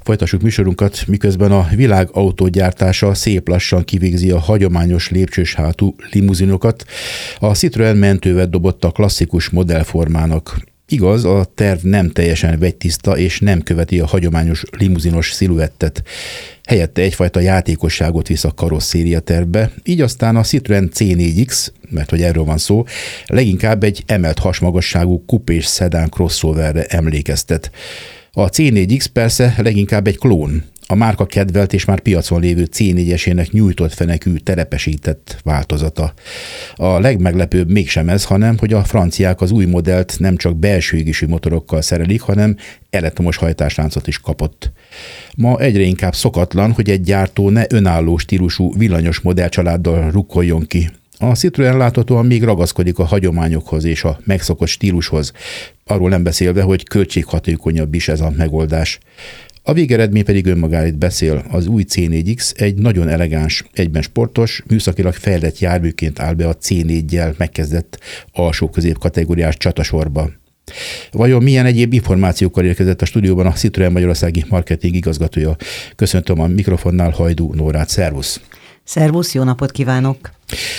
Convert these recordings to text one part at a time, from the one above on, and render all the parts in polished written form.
Folytassuk műsorunkat, miközben a világ autógyártása szép lassan kivégzi a hagyományos lépcsős hátú limuzinokat. A Citroën mentővet dobott a klasszikus modellformának. Igaz, a terv nem teljesen vegytiszta és nem követi a hagyományos limuzinos sziluettet. Helyette egyfajta játékosságot visz a karosszéria tervbe, így aztán a Citroën C4X, mert hogy erről van szó, leginkább egy emelt hasmagasságú kupés szedán crossoverre emlékeztet. A C4X persze leginkább egy klón, a márka kedvelt és már piacon lévő C4-esének nyújtott fenekű terepesített változata. A legmeglepőbb mégsem ez, hanem hogy a franciák az új modellt nem csak belső égésű motorokkal szerelik, hanem elektromos hajtásláncot is kapott. Ma egyre inkább szokatlan, hogy egy gyártó ne önálló stílusú villanyos modellcsaláddal rukkoljon ki. A Citroën láthatóan még ragaszkodik a hagyományokhoz és a megszokott stílushoz, arról nem beszélve, hogy költséghatékonyabb is ez a megoldás. A végeredmény pedig önmagáért beszél. Az új C4X egy nagyon elegáns, egyben sportos, műszakilag fejlett járműként áll be a C4-jel megkezdett alsó-közép kategóriás csatasorba. Vajon milyen egyéb információkkal érkezett a stúdióban a Citroën magyarországi marketing igazgatója? Köszöntöm a mikrofonnál Hajdú Nórát. Szervusz! Szervusz, jó napot kívánok!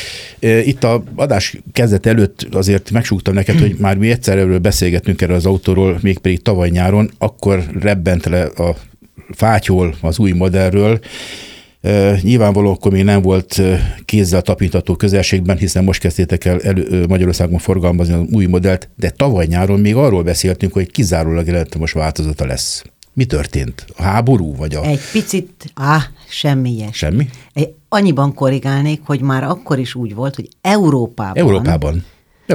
Itt a adás kezdet előtt azért megsúgtam neked, hogy már mi egyszer erről beszélgettünk erről az autóról, mégpedig tavaly nyáron, akkor rebbent le a fátyol az új modellről. Nyilvánvalóan akkor még nem volt kézzel tapintató közelségben, hiszen most kezdtétek el Magyarországon forgalmazni az új modellt, de tavaly nyáron még arról beszéltünk, hogy kizárólag elektromos változata lesz. Mi történt? A háború? Vagy a... Egy picit, semmi ilyesmi. Semmi? Annyiban korrigálnék, hogy már akkor is úgy volt, hogy Európában.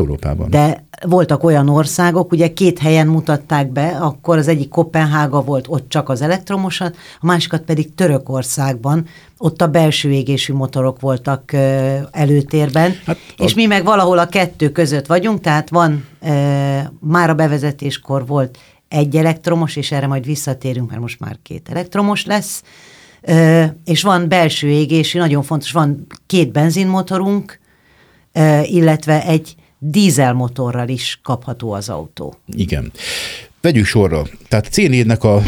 De voltak olyan országok, ugye 2 helyen mutatták be, akkor az egyik Koppenhága volt, ott csak az elektromosat, a másikat pedig Törökországban, ott a belső égésű motorok voltak előtérben, és mi meg valahol a 2 között vagyunk, tehát van, már a bevezetéskor volt egy elektromos, és erre majd visszatérünk, mert most már 2 elektromos lesz, és van belső égésű, nagyon fontos, van 2 benzinmotorunk, illetve egy dízelmotorral is kapható az autó. Igen. Vegyük sorra. Tehát C4-nek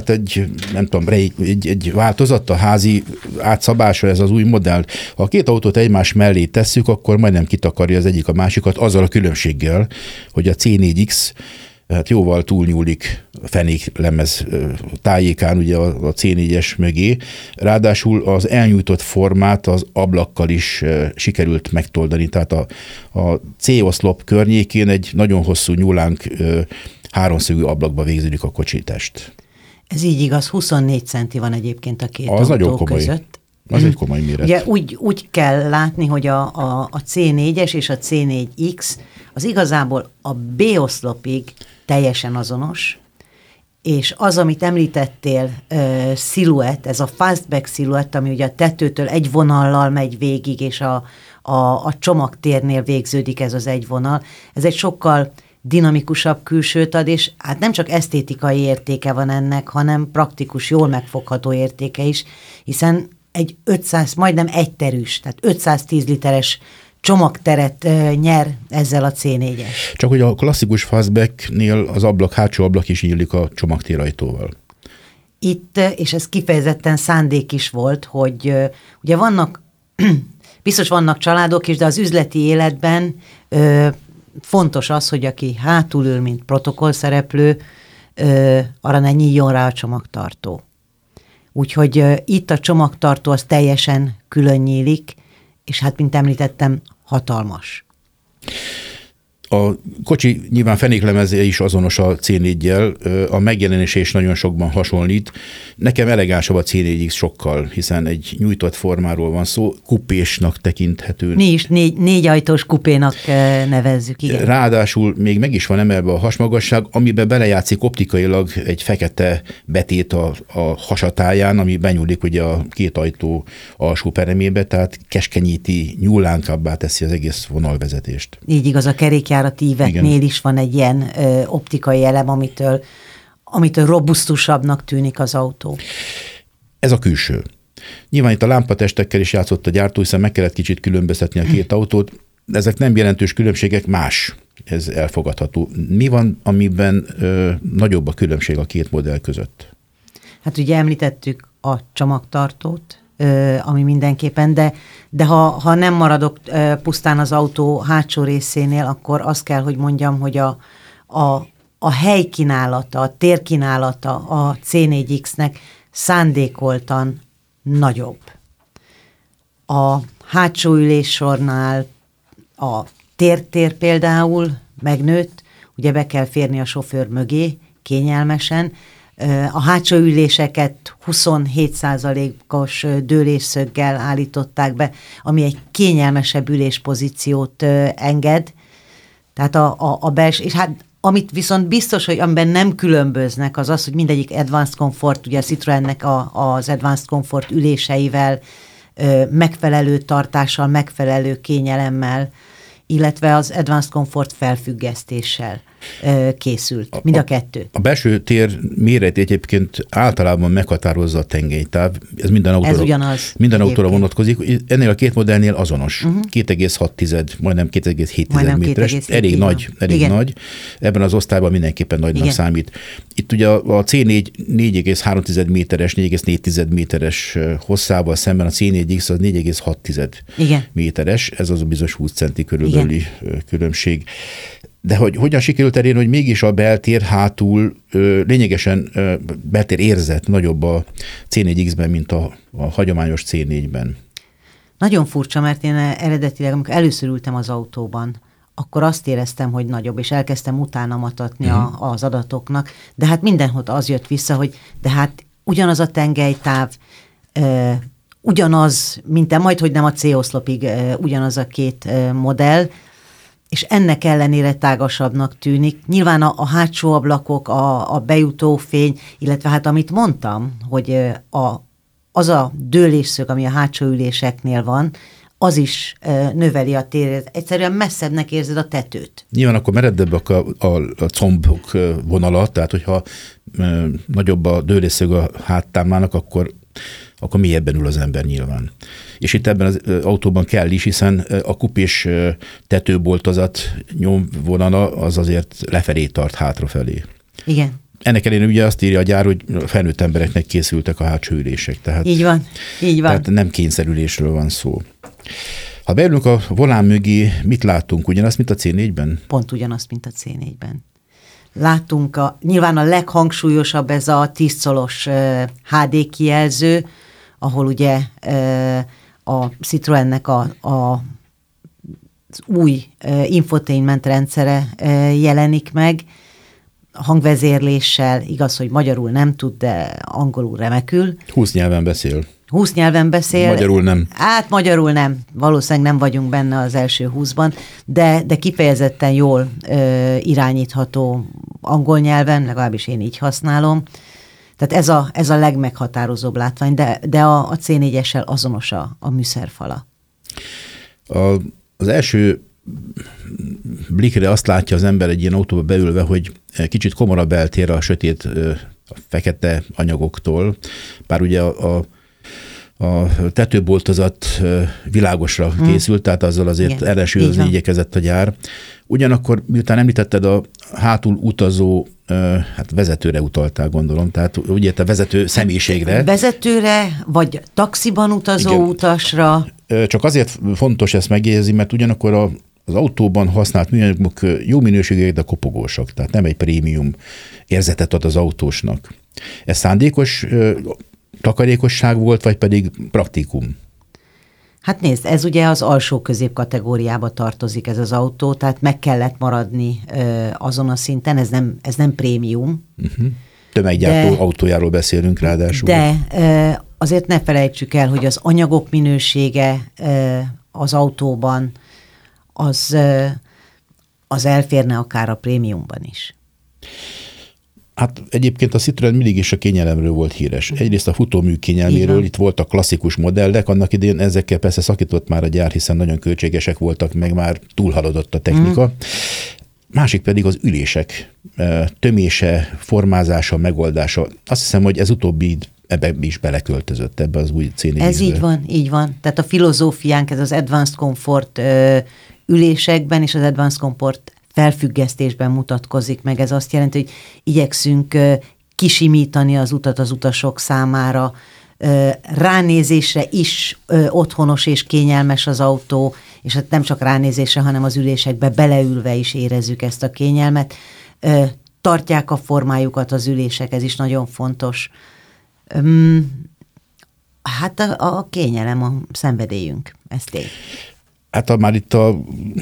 egy változat, a házi átszabása, ez az új modell. Ha a 2 autót egymás mellé tesszük, akkor majdnem kitakarja az egyik a másikat, azzal a különbséggel, hogy a C4X jóval túlnyúlik a fenéklemez tájékán ugye a C4-es mögé. Ráadásul az elnyújtott formát az ablakkal is sikerült megtoldani. Tehát a C-oszlop környékén egy nagyon hosszú nyúlánk 3-szögű ablakba végződik a kocsitest. Ez így igaz, 24 centi van egyébként a 2 az autó között. Az egy komoly méret. Ugye úgy kell látni, hogy a C4-es és a C4X az igazából a B-oszlopig teljesen azonos, és az, amit említettél, sziluett, ez a fastback sziluett, ami ugye a tetőtől egy vonallal megy végig, és a csomagtérnél végződik ez az egy vonal, ez egy sokkal dinamikusabb külsőt ad, és hát nem csak esztétikai értéke van ennek, hanem praktikus, jól megfogható értéke is, hiszen egy 500, majdnem egyterűs, tehát 510 literes csomagteret nyer ezzel a C4-es. Csak hogy a klasszikus fastbacknél az hátsó ablak is nyílik a csomagtérajtóval. Itt, és ez kifejezetten szándék is volt, hogy ugye biztos vannak családok is, de az üzleti életben fontos az, hogy aki hátul ül, mint protokollszereplő, arra ne nyíljon rá a csomagtartó. Úgyhogy itt a csomagtartó az teljesen külön nyílik, és hát, mint említettem, hatalmas. A kocsi nyilván fenéklemeze is azonos a C4-jel, a megjelenése is nagyon sokban hasonlít. Nekem elegánsabb a C4X sokkal, hiszen egy nyújtott formáról van szó, kupésnak tekinthető. Mi is 4 ajtós kupénak nevezzük, igen. Ráadásul még meg is van emelve a hasmagasság, amiben belejátszik optikailag egy fekete betét a hasatáján, ami benyúlik ugye a 2 ajtó alsó peremébe, tehát keskenyíti, nyúlánkabbá teszi az egész vonalvezetést. Így igaz, a kerékjárati íveknél is van egy ilyen optikai elem, amitől robusztusabbnak tűnik az autó. Ez a külső. Nyilván itt a lámpatestekkel is játszott a gyártó, hiszen meg kellett kicsit különböztetni a 2 autót. Ezek nem jelentős különbségek, más. Ez elfogadható. Mi van, amiben nagyobb a különbség a 2 modell között? Hát ugye említettük a csomagtartót, ami mindenképpen, de ha nem maradok pusztán az autó hátsó részénél, akkor azt kell, hogy mondjam, hogy a helykínálata, a térkínálata a C4X-nek szándékoltan nagyobb. A hátsó üléssornál a tértér például megnőtt, ugye be kell férni a sofőr mögé kényelmesen, a hátsó üléseket 27%-os dőlésszöggel állították be, ami egy kényelmesebb üléspozíciót enged. Tehát a belső, és hát amit viszont biztos, hogy amiben nem különböznek, az az, hogy mindegyik Advanced Comfort, ugye a Citroennek az Advanced Comfort üléseivel, megfelelő tartással, megfelelő kényelemmel, illetve az Advanced Comfort felfüggesztéssel készült. Mind a kettő. A belső tér méret egyébként általában meghatározza a tengelytáv. Ez minden autóra vonatkozik. Ennél a két modellnél azonos. 2,6, majdnem 2,7 méteres. Elég nagy. Ebben az osztályban mindenképpen nagynak számít. Itt ugye a C4 4,3 méteres, 4,4 méteres hosszával szemben a C4X az 4,6 méteres. Ez az a bizonyos 20 centi körülbelüli különbség. De hogy hogyan sikerült elérni, hogy mégis a beltér hátul lényegesen beltér érzet nagyobb a C4X-ben, mint a hagyományos C4-ben? Nagyon furcsa, mert én eredetileg, amikor először ültem az autóban, akkor azt éreztem, hogy nagyobb, és elkezdtem utána matatni az adatoknak, de hát mindenhol az jött vissza, hogy de hát ugyanaz a tengelytáv, ugyanaz, majdhogy nem a C-oszlopig ugyanaz a két modell, és ennek ellenére tágasabbnak tűnik. Nyilván a hátsó ablakok, a bejutó fény, illetve hát amit mondtam, hogy az a dőlésszög, ami a hátsó üléseknél van, az is növeli a téret. Egyszerűen messzebbnek érzed a tetőt. Nyilván akkor mereddebbek a combok vonala, tehát hogyha nagyobb a dőlésszög a háttámlának, akkor mélyebben ül az ember nyilván. És itt ebben az autóban kell is, hiszen a kupés tetőboltozat nyomvonala az azért lefelé tart hátrafelé. Igen. Ennek ellenére ugye azt írja a gyár, hogy felnőtt embereknek készültek a hátsó ülések. Tehát, így van. Tehát nem kényszerülésről van szó. Ha beülünk a volán mögé, mit látunk? Ugyanazt, mint a C4-ben? Pont ugyanazt, mint a C4-ben. Láttunk nyilván a leghangsúlyosabb ez a 10 colos HD kijelző, ahol ugye a Citroennek az új infotainment rendszere jelenik meg, hangvezérléssel, igaz, hogy magyarul nem tud, de angolul remekül. 20 nyelven beszél. 20 nyelven beszél. Magyarul nem. Hát magyarul nem. Valószínűleg nem vagyunk benne az első 20-ban, de kifejezetten jól irányítható angol nyelven, legalábbis én így használom. Tehát ez a legmeghatározóbb látvány, de a C4-essel azonos a műszerfala. Az első blikre azt látja az ember egy ilyen autóba beülve, hogy kicsit komorabb eltér a sötét, a fekete anyagoktól, bár ugye a tetőboltozat világosra készült, tehát azzal azért ellensúlyozni igyekezett a gyár. Ugyanakkor, miután említetted a hátul utazó, hát vezetőre utaltál, gondolom, tehát ugye a vezető személyiségre. Vezetőre, vagy taxiban utazó utasra. Csak azért fontos ezt megjegyezni, mert ugyanakkor az autóban használt műanyagok jó minőségűek, de kopogósak, tehát nem egy prémium érzetet ad az autósnak. Ez szándékos takarékosság volt, vagy pedig praktikum? Hát nézd, ez ugye az alsó középkategóriába tartozik ez az autó, tehát meg kellett maradni azon a szinten, ez nem prémium. Tömeggyártó autójáról beszélünk ráadásul. De azért ne felejtsük el, hogy az anyagok minősége az autóban az elférne akár a prémiumban is. Hát egyébként a Citroen mindig is a kényelemről volt híres. Egyrészt a futómű kényelméről, itt voltak klasszikus modellek, annak idején ezekkel persze szakított már a gyár, hiszen nagyon költségesek voltak, meg már túlhaladott a technika. Másik pedig az ülések tömése, formázása, megoldása. Azt hiszem, hogy ez utóbbi ebbe is beleköltözött, ebbe az új C4-be. Ez így van. Tehát a filozófiánk, ez az Advanced Comfort ülésekben és az Advanced Comfort felfüggesztésben mutatkozik meg. Ez azt jelenti, hogy igyekszünk kisimítani az utat az utasok számára, ránézésre is otthonos és kényelmes az autó, és hát nem csak ránézésre, hanem az ülésekbe beleülve is érezzük ezt a kényelmet. Tartják a formájukat az ülések, ez is nagyon fontos. Hát a kényelem a szenvedélyünk, ez tény. Hát már itt a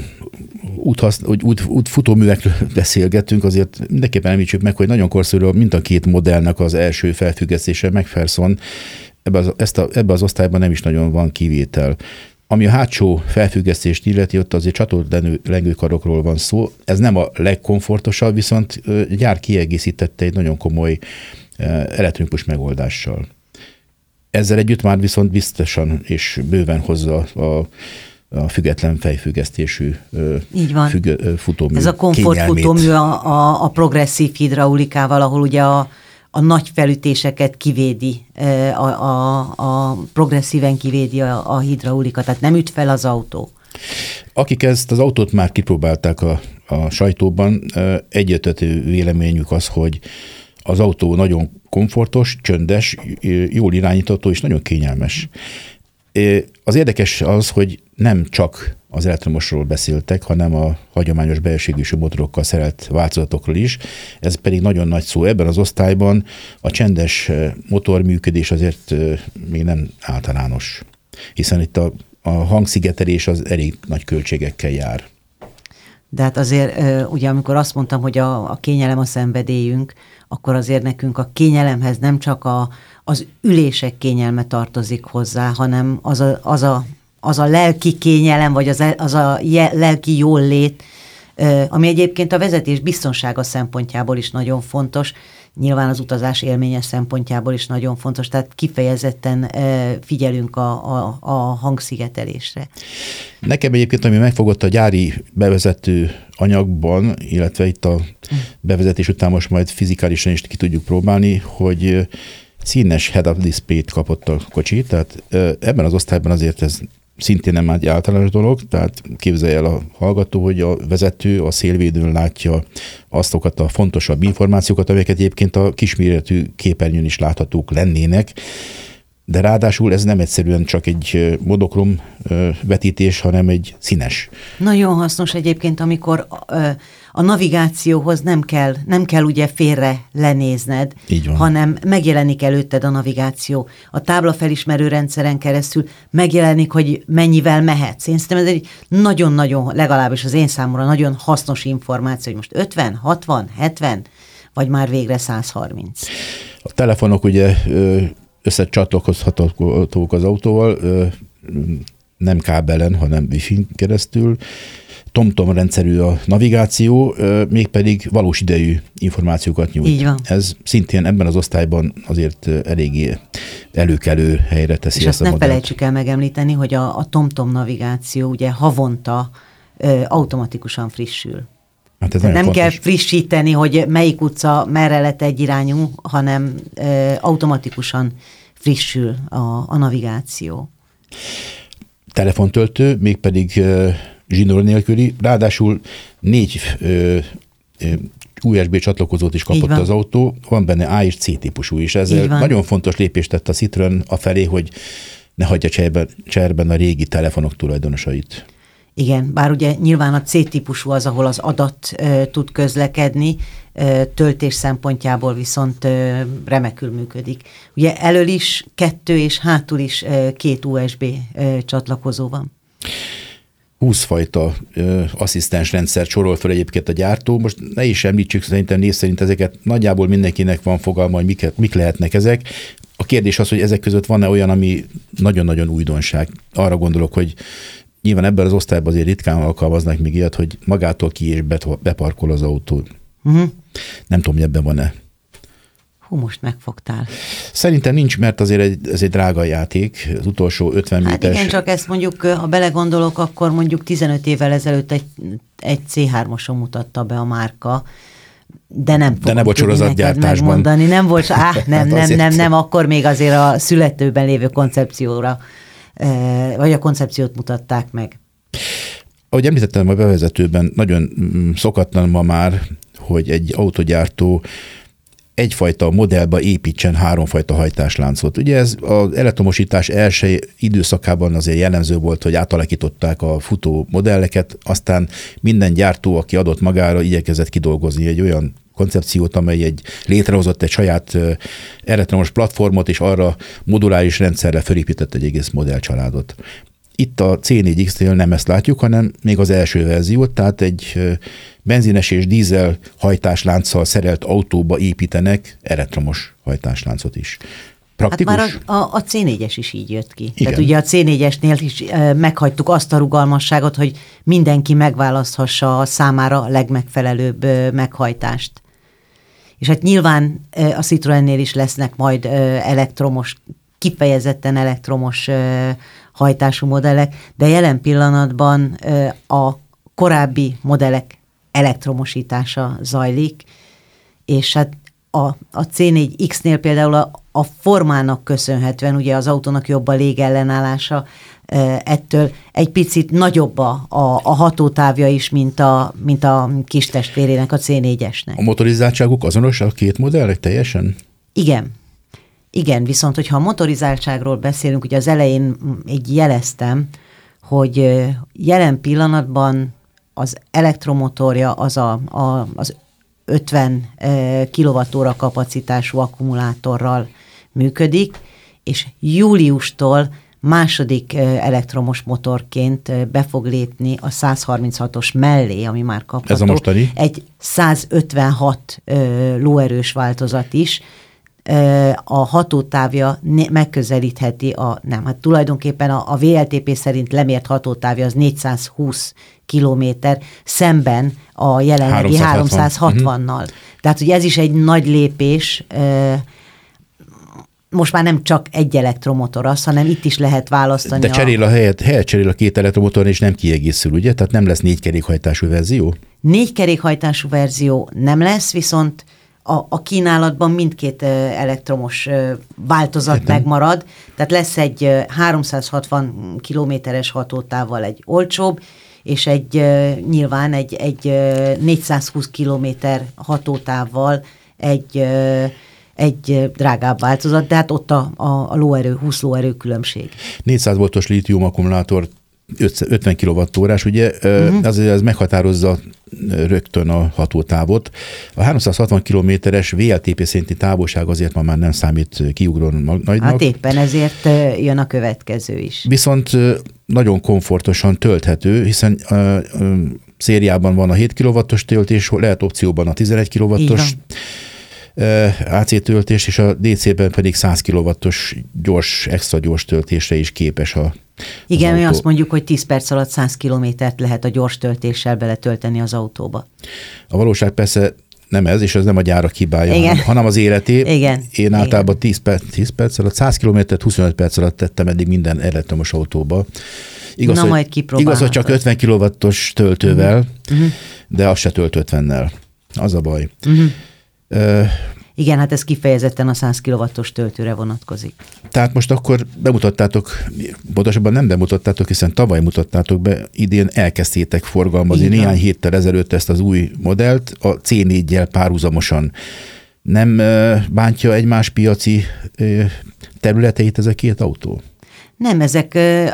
útfutóművekről beszélgettünk, azért mindenképpen említsük meg, hogy nagyon korszerű mind a két modellnek az első felfüggesztése, McPherson, ebbe az osztályban nem is nagyon van kivétel. Ami a hátsó felfüggesztést illeti, ott azért csatolt lengőkarokról van szó. Ez nem a legkomfortosabb, viszont gyár kiegészítette egy nagyon komoly elektronikus megoldással. Ezzel együtt már viszont biztosan és bőven hozza a független fejfüggesztésű futómű. Ez a komfortfutómű a progresszív hidraulikával, ahol ugye a nagy felütéseket kivédi, a progresszíven kivédi a hidraulika, tehát nem üt fel az autó. Akik ezt az autót már kipróbálták a sajtóban, egyértelmű véleményük az, hogy az autó nagyon komfortos, csöndes, jól irányítható és nagyon kényelmes. Az érdekes az, hogy nem csak az elektromosról beszéltek, hanem a hagyományos belső égésű motorokkal szerelt változatokról is. Ez pedig nagyon nagy szó. Ebben az osztályban a csendes motorműködés azért még nem általános, hiszen itt a hangszigetelés az elég nagy költségekkel jár. De hát azért, ugye amikor azt mondtam, hogy a kényelem a szenvedélyünk, akkor azért nekünk a kényelemhez nem csak az ülések kényelme tartozik hozzá, hanem az a lelki kényelem, vagy az a lelki jólét, ami egyébként a vezetés biztonsága szempontjából is nagyon fontos, nyilván az utazás élménye szempontjából is nagyon fontos, tehát kifejezetten figyelünk a hangszigetelésre. Nekem egyébként, ami megfogott a gyári bevezető anyagban, illetve itt a bevezetés után most majd fizikálisan is ki tudjuk próbálni, hogy színes head-up display-t kapott a kocsi, tehát ebben az osztályban azért ez szintén nem egy általános dolog, tehát képzelje el a hallgató, hogy a vezető a szélvédőn látja azokat a fontosabb információkat, amelyeket egyébként a kisméretű képernyőn is láthatók lennének, de ráadásul ez nem egyszerűen csak egy monokrom vetítés, hanem egy színes. Nagyon hasznos egyébként, amikor a navigációhoz nem kell ugye félre lenézned, hanem megjelenik előtted a navigáció. A táblafelismerő rendszeren keresztül megjelenik, hogy mennyivel mehetsz. Én szerintem ez egy nagyon-nagyon, legalábbis az én számomra nagyon hasznos információ, hogy most 50, 60, 70, vagy már végre 130. A telefonok ugye összecsatlakozhatók az autóval, nem kábelen, hanem Wi-Fi-n keresztül. TomTom rendszerű a navigáció, mégpedig valós idejű információkat nyújt. Így van. Ez szintén ebben az osztályban azért eléggé előkelő helyre teszi és ezt a modellt. És azt ne felejtsük el megemlíteni, hogy a TomTom navigáció ugye havonta automatikusan frissül. Hát ez nem fontos. kell frissíteni, hogy melyik utca merre lett egyirányú, hanem automatikusan frissül a navigáció. Telefontöltő, mégpedig zsinór nélküli, ráadásul 4 USB csatlakozót is kapott az autó, van benne A és C típusú is. Ezzel nagyon fontos lépést tett a Citroen afelé, hogy ne hagyja cserben a régi telefonok tulajdonosait. Igen, bár ugye nyilván a C-típusú az, ahol az adat tud közlekedni, töltés szempontjából viszont remekül működik. Ugye elől is 2 és hátul is 2 USB csatlakozó van. 20 fajta asszisztens rendszer sorol fel egyébként a gyártó. Most ne is említsük, szerintem név szerint ezeket nagyjából mindenkinek van fogalma, hogy mik lehetnek ezek. A kérdés az, hogy ezek között van-e olyan, ami nagyon-nagyon újdonság. Arra gondolok, hogy nyilván ebben az osztályban azért ritkán alkalmaznak még ilyet, hogy magától ki és beparkol az autó. Nem tudom, hogy ebben van-e. Hú, most megfogtál. Szerintem nincs, mert azért ez egy drága játék, az utolsó 50 méteres. Hát igen, csak ezt mondjuk, ha belegondolok, akkor mondjuk 15 évvel ezelőtt egy C3-oson mutatta be a márka, de nem fogom tudni neked megmondani. Nem volt, nem, akkor még azért a születőben lévő koncepcióra, vagy a koncepciót mutatták meg. Ahogy említettem a bevezetőben, nagyon szokatlan ma már, hogy egy autogyártó egyfajta modellbe építsen háromfajta hajtásláncot. Ugye ez az elektromosítás első időszakában azért jellemző volt, hogy átalakították a futó modelleket, aztán minden gyártó, aki adott magára, igyekezett kidolgozni egy olyan koncepciót, amely létrehozott egy saját elektromos platformot, és arra moduláris rendszerre felépített egy egész modellcsaládot. Itt a C4X-nél nem ezt látjuk, hanem még az első verziót, tehát egy benzines és dízel hajtáslánccal szerelt autóba építenek elektromos hajtásláncot is. Praktikus? Hát már a C4-es is így jött ki. Igen. Tehát ugye a C4-esnél is meghagytuk azt a rugalmasságot, hogy mindenki megválaszthassa a számára legmegfelelőbb meghajtást. És hát nyilván a Citroennél is lesznek majd elektromos, kifejezetten elektromos hajtású modellek, de jelen pillanatban a korábbi modellek elektromosítása zajlik, és hát a C4X-nél például a formának köszönhetően, ugye az autónak jobb a légellenállása, ettől egy picit nagyobb a hatótávja is, mint a kis testvérének, a C4-esnek. A motorizáltságuk azonos a két modellek teljesen? Igen, viszont hogyha a motorizáltságról beszélünk, ugye az elején így jeleztem, hogy jelen pillanatban az elektromotorja az 50 kWh kapacitású akkumulátorral működik, és júliustól második elektromos motorként be fog lépni a 136-os mellé, ami már kapható. Ez a mostani? Egy 156 lóerős változat is. A hatótávja megközelítheti tulajdonképpen a VLTP szerint lemért hatótávja az 420 kilométer, szemben a jelenlegi 360-nal. Tehát, hogy ez is egy nagy lépés, most már nem csak egy elektromotor az, hanem itt is lehet választani. De helyet cserél a két elektromotor, és nem kiegészül, ugye? Tehát nem lesz 4 kerékhajtású verzió? 4 kerékhajtású verzió nem lesz, viszont a kínálatban mindkét elektromos változat megmarad, tehát lesz egy 360 kilométeres hatótávval egy olcsóbb, és nyilván egy 420 kilométer hatótávval egy drágább változat, de hát ott a lóerő, 20 lóerő különbség. 400 voltos lítium akkumulátor, 50 kWh, ugye, azért ez meghatározza rögtön a hatótávot. A 360 kilométeres VLTP szerinti távolság azért ma már nem számít kiugrón nagynak. Hát éppen ezért jön a következő is. Viszont nagyon komfortosan tölthető, hiszen szériában van a 7 kW-os töltés, lehet opcióban a 11 kW-os AC töltés, és a DC-ben pedig 100 kW-os extra gyors töltésre is képes Igen, mi azt mondjuk, hogy 10 perc alatt 100 kilométert lehet a gyors töltéssel beletölteni az autóba. A valóság persze nem ez, és ez nem a gyárak hibája, hanem az életé. Igen. Én általában 10 perc alatt, 100 kilométert 25 perc alatt tettem eddig minden elektromos autóba. Igaz, hogy csak 50 kW-os töltővel, de az se tölt 50-nel. Az a baj. Igen, hát ez kifejezetten a 100 kW-os töltőre vonatkozik. Tehát most akkor bemutattátok, pontosabban nem bemutattátok, hiszen tavaly mutattátok be, idén elkezdtétek forgalmazni néhány héttel ezelőtt ezt az új modellt, a C4-jel párhuzamosan. Nem bántja egymás piaci területeit ez a két autó? Nem, ezek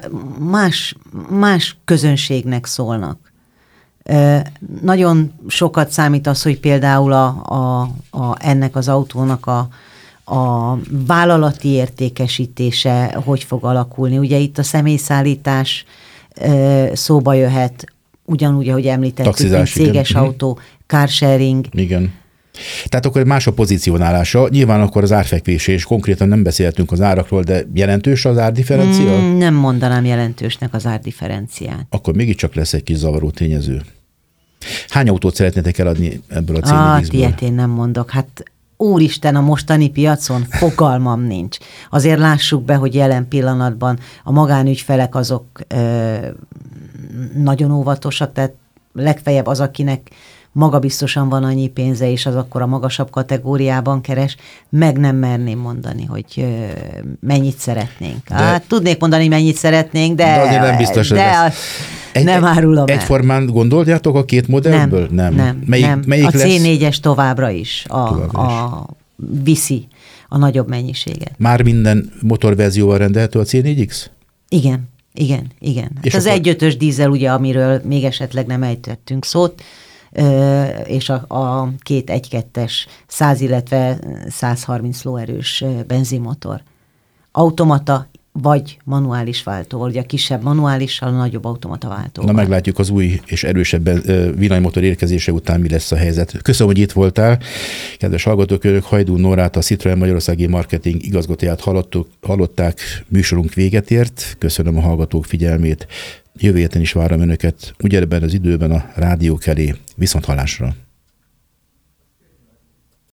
más közönségnek szólnak. Nagyon sokat számít az, hogy például ennek az autónak a vállalati értékesítése hogy fog alakulni. Ugye itt a személyszállítás szóba jöhet, ugyanúgy, ahogy említettük, mint céges autó, carsharing. Igen. Tehát akkor más a pozícionálása, nyilván akkor az árfekvése, és konkrétan nem beszéltünk az árakról, de jelentős az árdifferencia? Nem mondanám jelentősnek az árdifferenciát. Akkor mégiscsak lesz egy kis zavaró tényező. Hány autót szeretnétek eladni ebből a C4X-ből? Ilyet én nem mondok. Hát úristen, a mostani piacon fogalmam nincs. Azért lássuk be, hogy jelen pillanatban a magánügyfelek azok nagyon óvatosak, tehát legfeljebb az, akinek magabiztosan van annyi pénze, és az akkor a magasabb kategóriában keres, meg nem merném mondani, hogy mennyit szeretnénk. Tudnék mondani, mennyit szeretnénk, de azért nem biztos, hogy nem árulom el. Egyformán gondoljátok a két modellből? Nem. Melyik a C4-es továbbra is. viszi a nagyobb mennyiséget. Már minden motorverzióval rendelhető a C4X? Igen. Hát az 1.5-ös dízel, ugye, amiről még esetleg nem ejtettünk szót, és a két 1.2-es 100, illetve 130 lóerős benzinmotor. Automata vagy manuális váltóval, ugye a kisebb manuálissal, a nagyobb automata váltóval. Na, meglátjuk az új és erősebb villanymotor érkezése után mi lesz a helyzet. Köszönöm, hogy itt voltál. Kedves hallgatók, önök Hajdú Nórát, a Citroën Magyarországi Marketing igazgatóját hallották, műsorunk véget ért. Köszönöm a hallgatók figyelmét. Jövő héten is várom önöket ugyebben az időben a rádiók elé. Viszonthallásra!